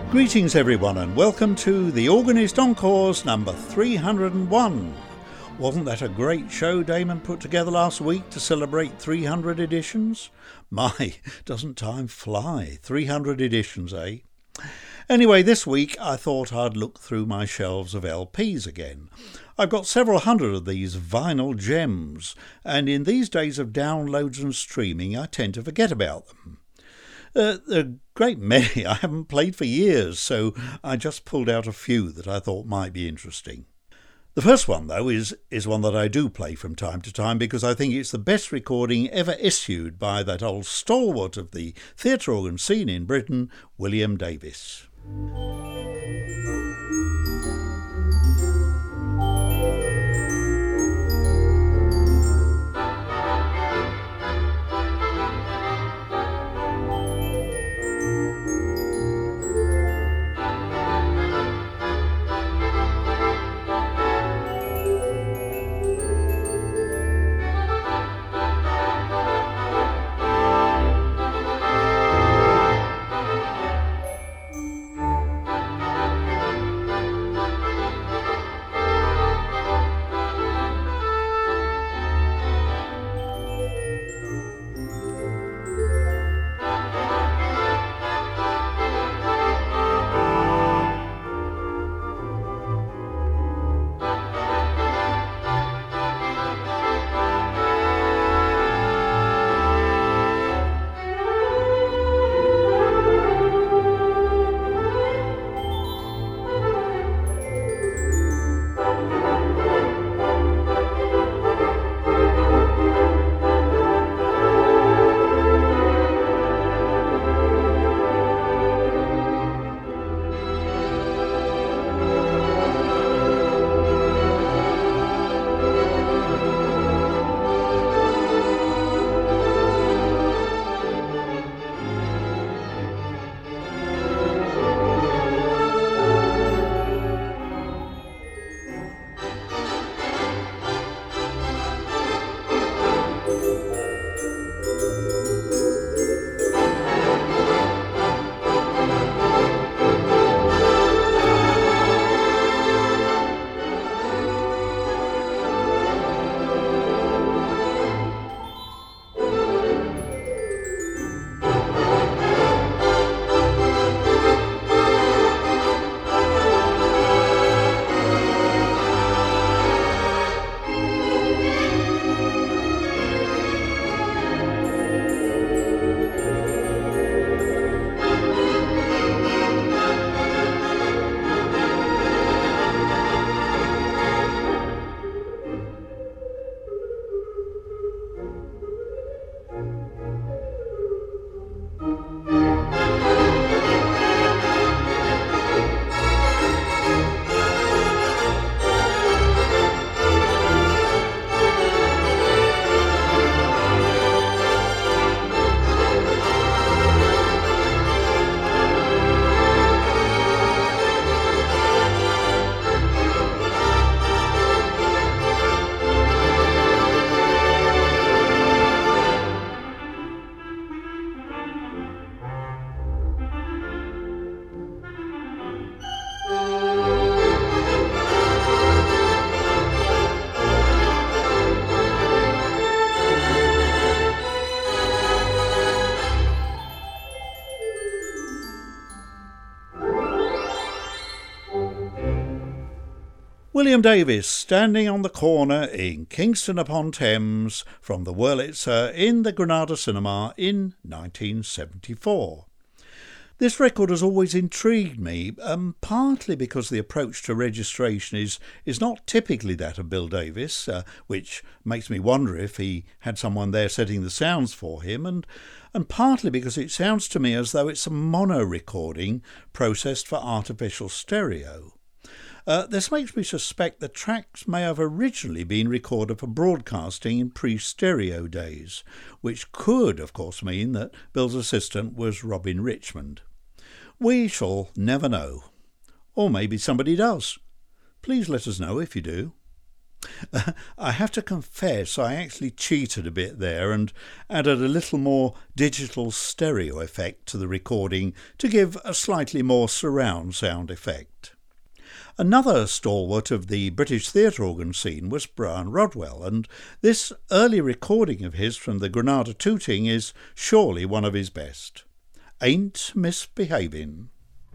Greetings everyone and welcome to The Organist Encores number 301. Wasn't that a great show Damon put together last week to celebrate 300 editions? My, doesn't time fly? 300 editions, eh? Anyway, this week I thought I'd look through my shelves of LPs again. I've got several hundred of these vinyl gems, and in these days of downloads and streaming I tend to forget about them. A great many I haven't played for years, so I just pulled out a few that I thought might be interesting. The first one, though, is one that I do play from time to time because I think it's the best recording ever issued by that old stalwart of the theatre organ scene in Britain, William Davis. William Davis, standing on the corner in Kingston upon Thames from the Wurlitzer in the Granada Cinema in 1974. This record has always intrigued me, partly because the approach to registration is not typically that of Bill Davis, which makes me wonder if he had someone there setting the sounds for him, and partly because it sounds to me as though it's a mono recording processed for artificial stereo. This makes me suspect the tracks may have originally been recorded for broadcasting in pre-stereo days, which could, of course, mean that Bill's assistant was Robin Richmond. We shall never know. Or maybe somebody does. Please let us know if you do. I have to confess I actually cheated a bit there and added a little more digital stereo effect to the recording to give a slightly more surround sound effect. Another stalwart of the British theatre organ scene was Brian Rodwell, and this early recording of his from the Granada Tooting is surely one of his best. Ain't Misbehavin'.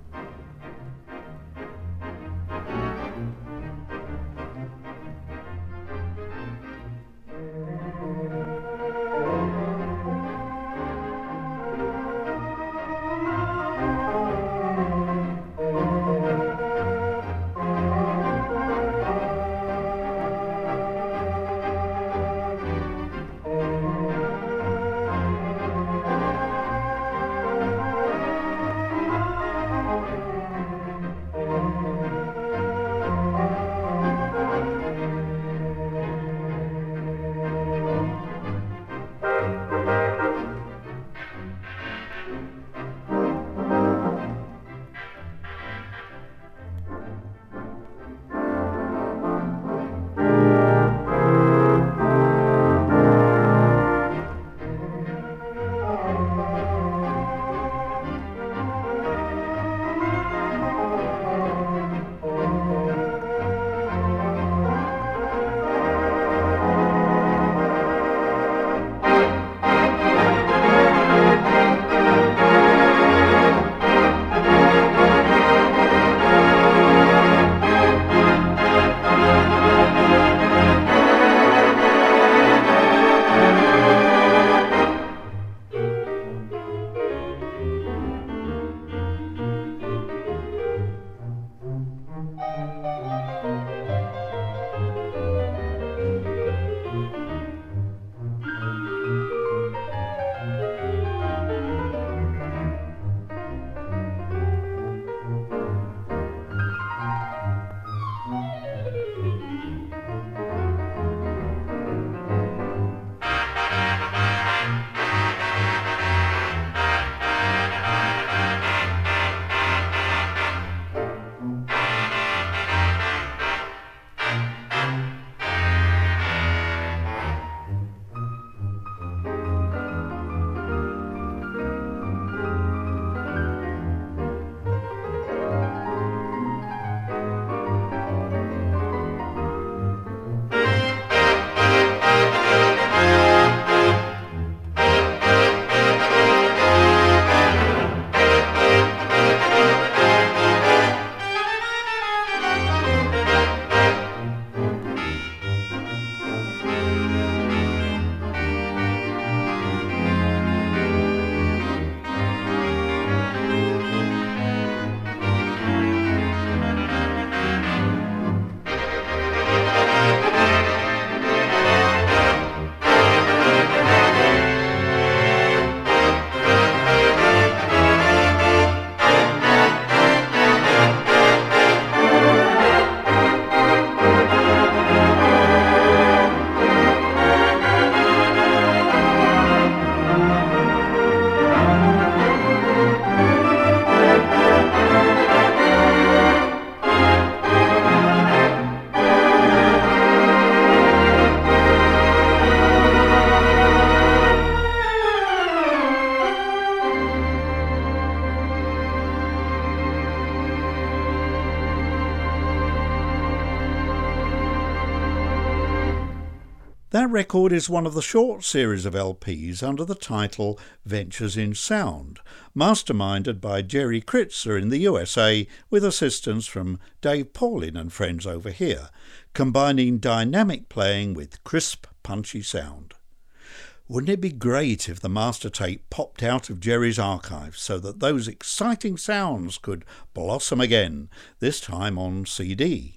That record is one of the short series of LPs under the title Ventures in Sound, masterminded by Jerry Kritzer in the USA with assistance from Dave Paulin and friends over here, combining dynamic playing with crisp, punchy sound. Wouldn't it be great if the master tape popped out of Jerry's archive so that those exciting sounds could blossom again, this time on CD?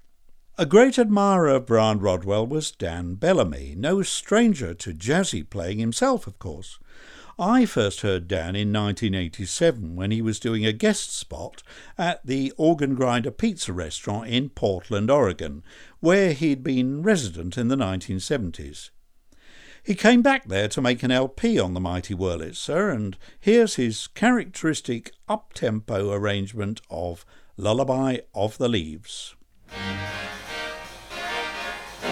A great admirer of Brian Rodwell was Dan Bellamy, no stranger to jazzy playing himself, of course. I first heard Dan in 1987 when he was doing a guest spot at the Organ Grinder Pizza restaurant in Portland, Oregon, where he'd been resident in the 1970s. He came back there to make an LP on the Mighty Wurlitzer, and here's his characteristic up-tempo arrangement of Lullaby of the Leaves.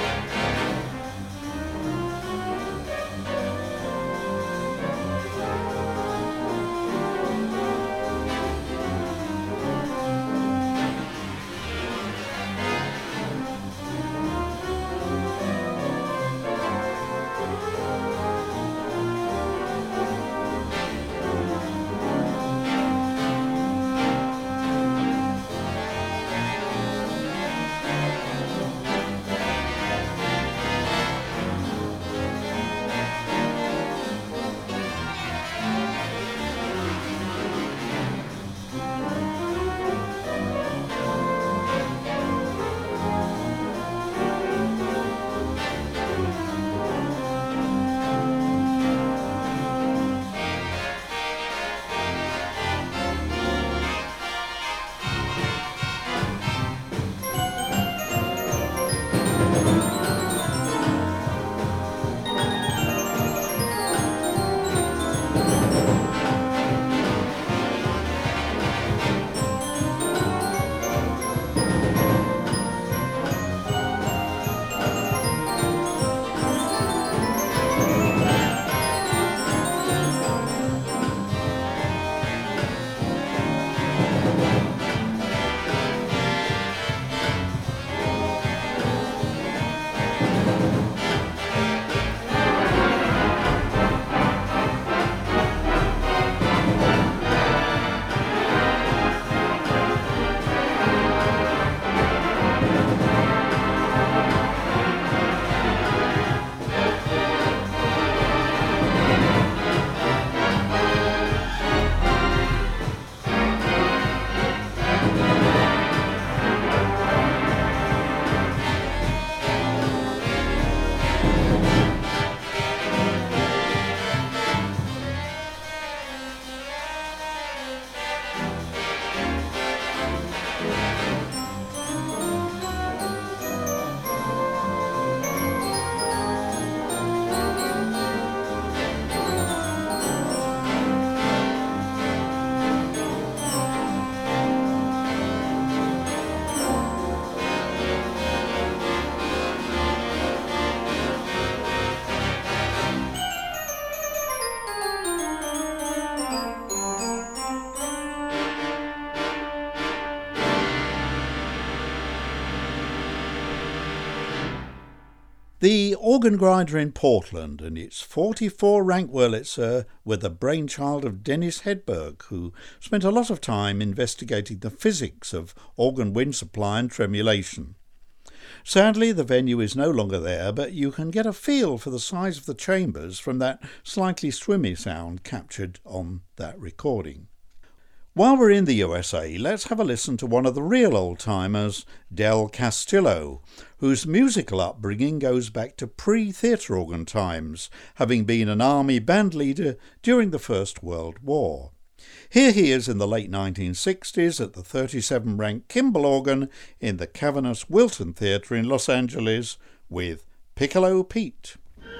The Organ Grinder in Portland and its 44 rank Wurlitzer were the brainchild of Dennis Hedberg, who spent a lot of time investigating the physics of organ wind supply and tremulation. Sadly, the venue is no longer there, but you can get a feel for the size of the chambers from that slightly swimmy sound captured on that recording. While we're in the USA, let's have a listen to one of the real old-timers, Del Castillo, whose musical upbringing goes back to pre-theatre organ times, having been an army band leader during the First World War. Here he is in the late 1960s at the 37-rank Kimball organ in the cavernous Wilton Theatre in Los Angeles with Piccolo Pete.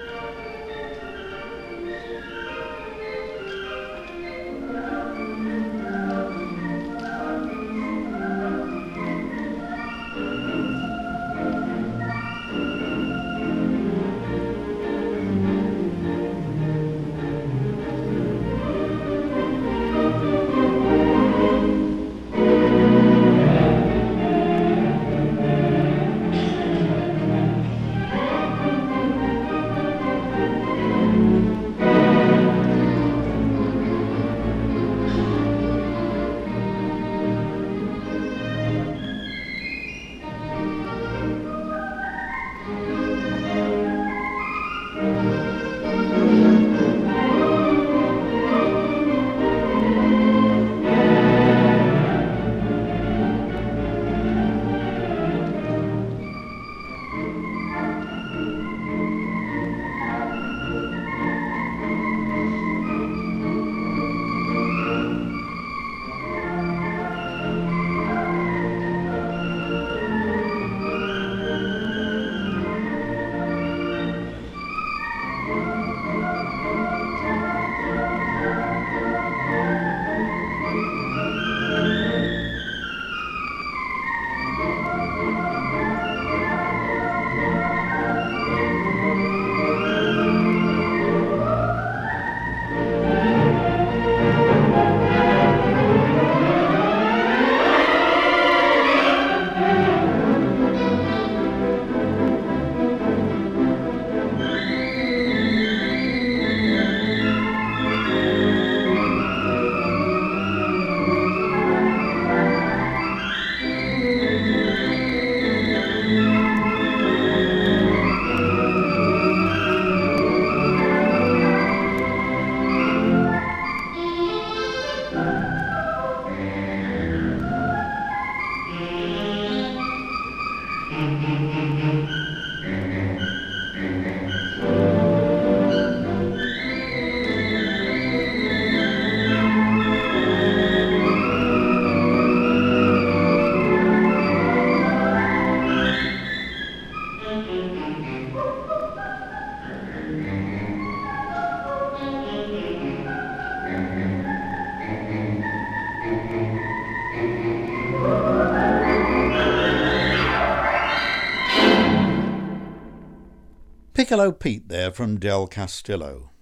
Piccolo Pete there from Del Castillo.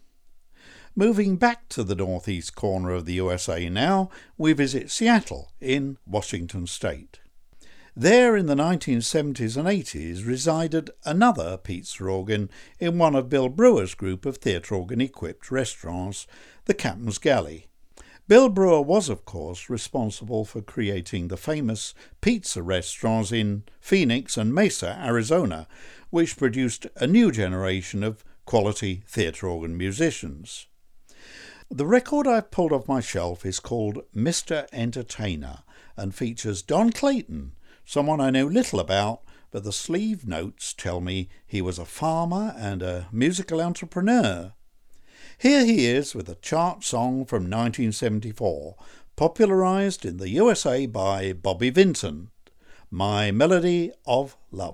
Moving back to the northeast corner of the USA now, we visit Seattle in Washington State. There in the 1970s and 80s resided another pizza organ in one of Bill Brewer's group of theatre organ-equipped restaurants, the Captain's Galley. Bill Brewer was, of course, responsible for creating the famous pizza restaurants in Phoenix and Mesa, Arizona, which produced a new generation of quality theatre organ musicians. The record I've pulled off my shelf is called Mr. Entertainer and features Don Clayton, someone I know little about, but the sleeve notes tell me he was a farmer and a musical entrepreneur. Here he is with a chart song from 1974, popularised in the USA by Bobby Vinton, My Melody of Love.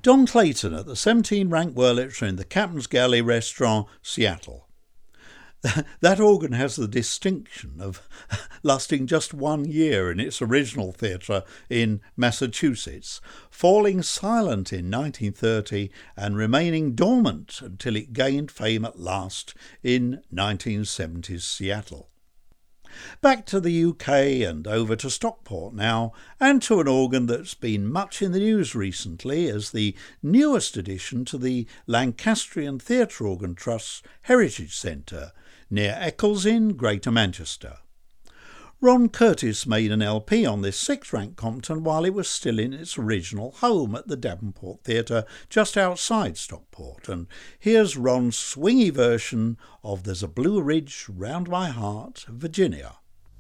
Don Clayton at the 17-rank Wurlitzer in the Captain's Galley Restaurant, Seattle. That organ has the distinction of lasting just 1 year in its original theatre in Massachusetts, falling silent in 1930 and remaining dormant until it gained fame at last in 1970s Seattle. Back to the UK and over to Stockport now, and to an organ that's been much in the news recently as the newest addition to the Lancastrian Theatre Organ Trust's Heritage Centre near Eccles in Greater Manchester. Ron Curtis made an LP on this 6th-rank Compton while it was still in its original home at the Davenport Theatre just outside Stockport, and here's Ron's swingy version of There's a Blue Ridge Round My Heart, Virginia.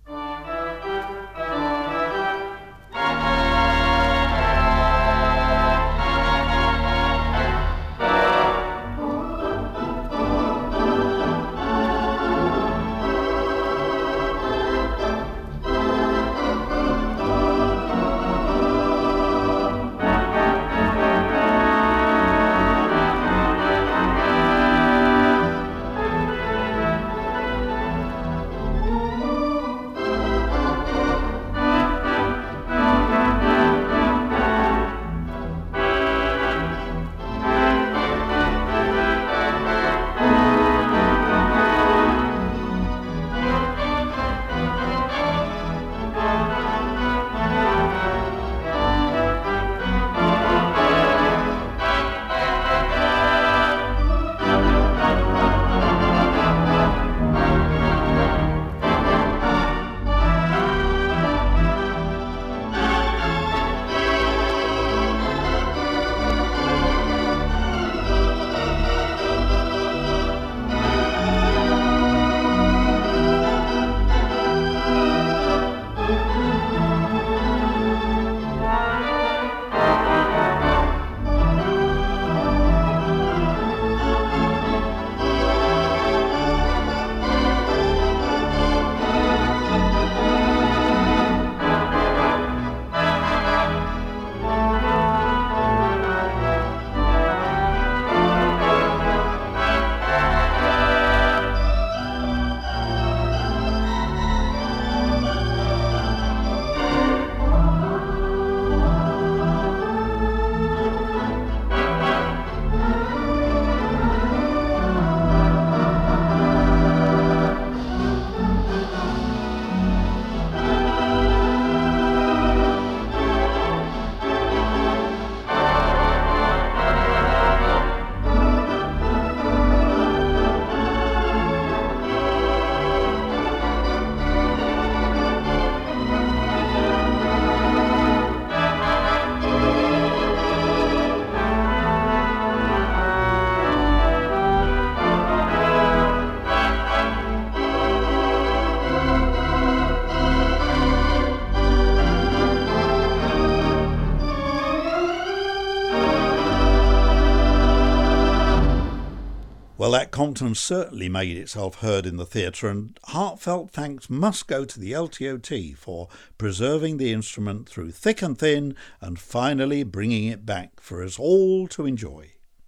Well, that Compton certainly made itself heard in the theatre, and heartfelt thanks must go to the LTOT for preserving the instrument through thick and thin and finally bringing it back for us all to enjoy.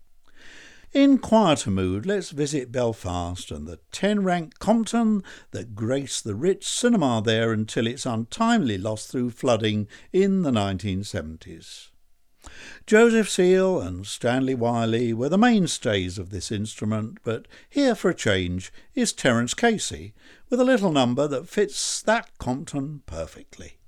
In quieter mood, let's visit Belfast and the 10-rank Compton that graced the Ritz cinema there until its untimely loss through flooding in the 1970s. Joseph Seal and Stanley Wiley were the mainstays of this instrument, but here for a change is Terence Casey with a little number that fits that Compton perfectly.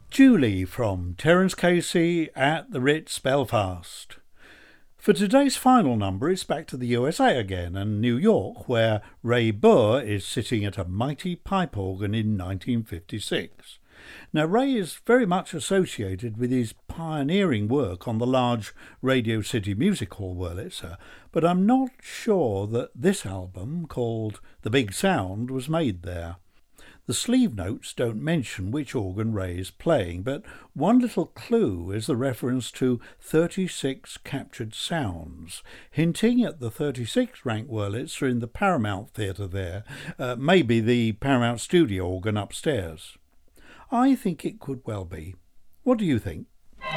Julie from Terence Casey at the Ritz, Belfast. For today's final number, it's back to the USA again and New York, where Ray Burr is sitting at a mighty pipe organ in 1956. Now, Ray is very much associated with his pioneering work on the large Radio City Music Hall Wurlitzer, but I'm not sure that this album, called The Big Sound, was made there. The sleeve notes don't mention which organ Ray is playing, but one little clue is the reference to 36 captured sounds, hinting at the 36th rank Wurlitzer in the Paramount Theatre there, maybe the Paramount Studio organ upstairs. I think it could well be. What do you think?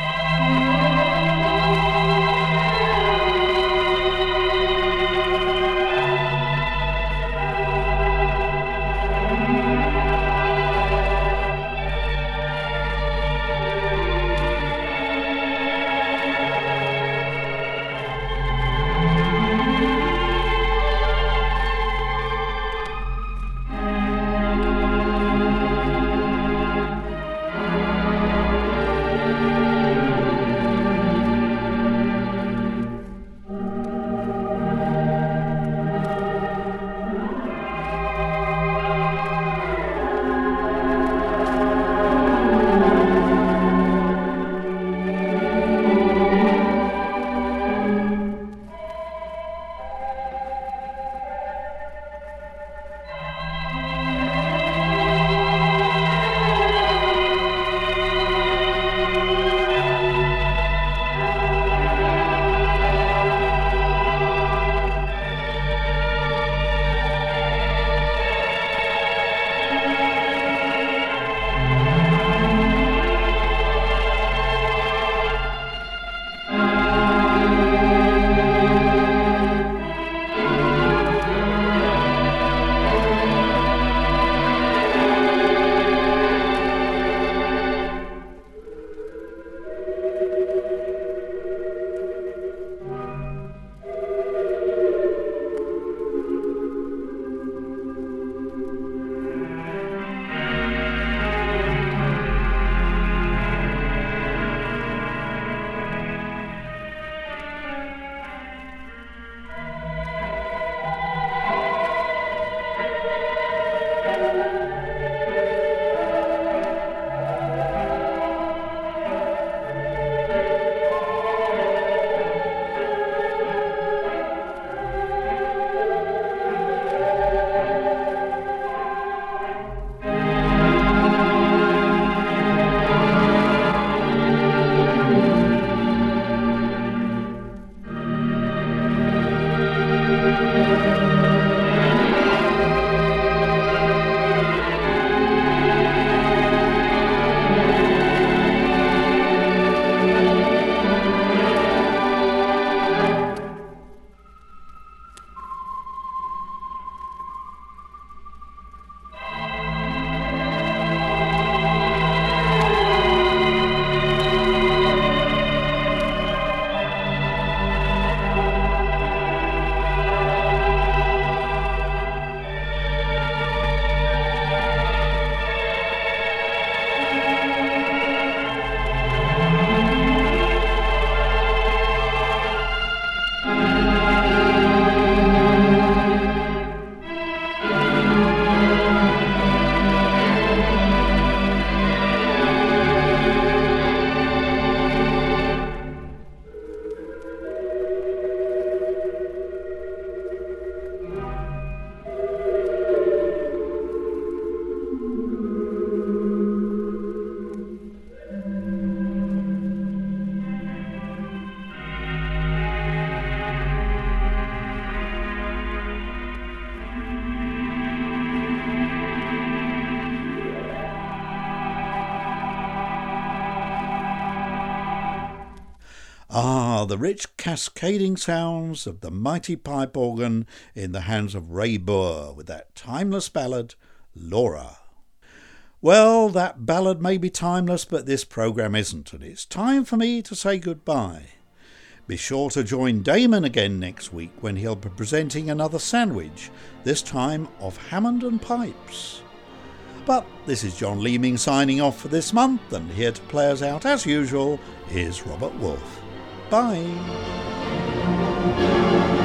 The rich cascading sounds of the mighty pipe organ in the hands of Ray Burr with that timeless ballad, Laura. Well, that ballad may be timeless, but this programme isn't, and it's time for me to say goodbye. Be sure to join Damon again next week when he'll be presenting another sandwich, this time of Hammond and pipes. But this is John Leeming signing off for this month, and here to play us out as usual is Robert Wolfe. Bye.